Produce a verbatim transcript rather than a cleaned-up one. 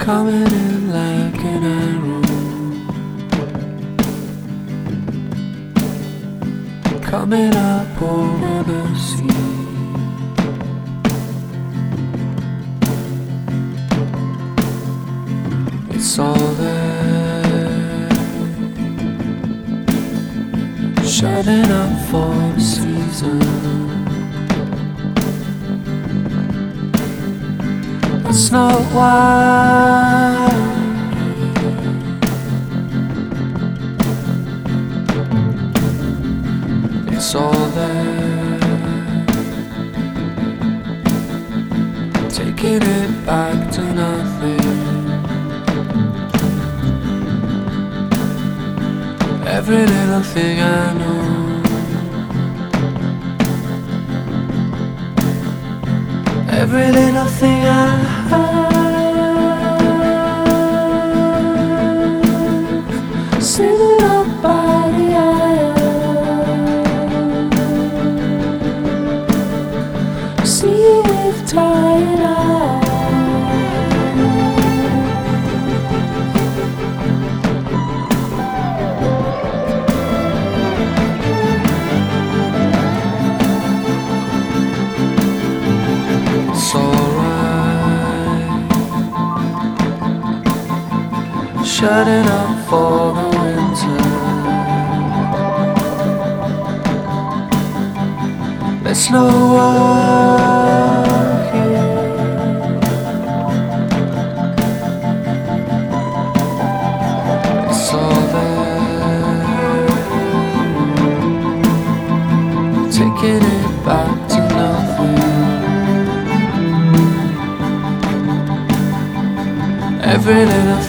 coming in like an arrow, coming up over the sea. It's all there, shutting up for the season. It's not why it's all there, taking it back to nothing. Every little thing I know, every little thing I have, sitting up by the aisle, see with tired eyes. It's alright, shutting up for the winter. There's no war here, it's all there, taking it back to nothing. Every little